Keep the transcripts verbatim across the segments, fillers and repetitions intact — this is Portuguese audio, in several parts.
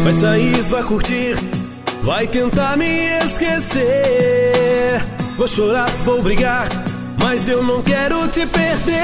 Vai sair, vai curtir, vai tentar me esquecer. Vou chorar, vou brigar, mas eu não quero te perder.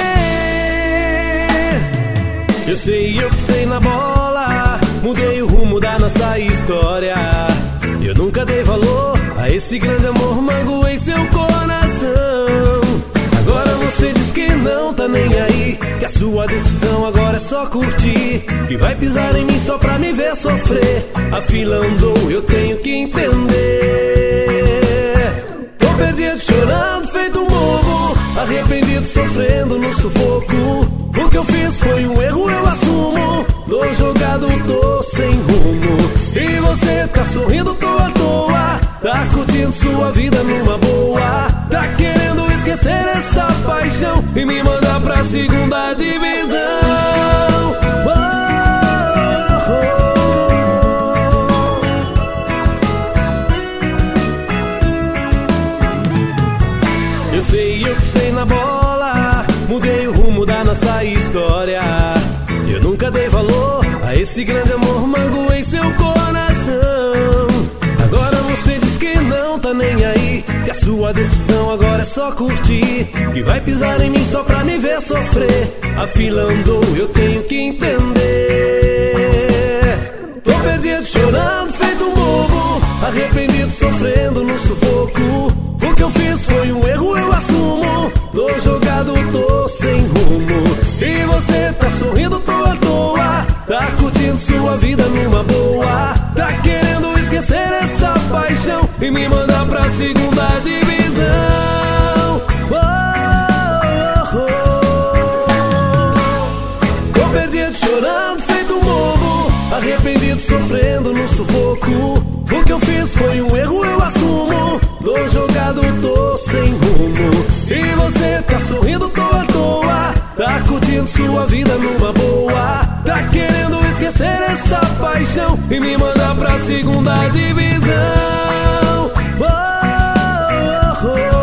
Eu sei, eu pisei na bola, mudei o rumo da nossa história. Eu nunca dei valor a esse grande amor, magoei seu coração. Agora você diz que não tá nem aí, que a sua decisão agora é só curtir, e vai pisar em mim só pra me ver sofrer. A fila andou, eu tenho que entender. Tô perdido, chorando, feito um bobo, arrependido, sofrendo no sufoco. O que eu fiz foi um erro, eu assumo. Tô jogado, tô sem rumo, e você tá sorrindo, tô à toa. Tá curtindo sua vida numa boa, tá querendo esquecer essa paixão e me mandar pra segunda divisão. Oh, oh, oh. Eu sei, eu pisei na bola, mudei o rumo da nossa história. Eu nunca dei valor a esse grande amor, magoei seu coração. Agora você diz que não tá nem aí, que a sua decisão agora é só curtir, e vai pisar em mim só pra me ver sofrer. A fila andou, eu tenho que entender. Tô perdido, chorando, feito um bobo, arrependido, sofrendo no sufoco. O que eu fiz foi um erro, eu assumo. Tô jogado, tô sem rumo, e você tá sorrindo, tô à toa. Tá curtindo sua vida numa boa, tá querendo esquecer essa paixão e me mandar pra segunda divisão. Oh, oh, oh. Tô perdido, chorando, feito um bobo, arrependido, sofrendo no sufoco. O que eu fiz foi um erro, eu assumo. Tô jogado, tô sem rumo, e você tá sorrindo, tô à toa. Tá curtindo sua vida numa boa, tá querendo esquecer essa paixão e me mandar pra segunda divisão. Oh, oh, oh.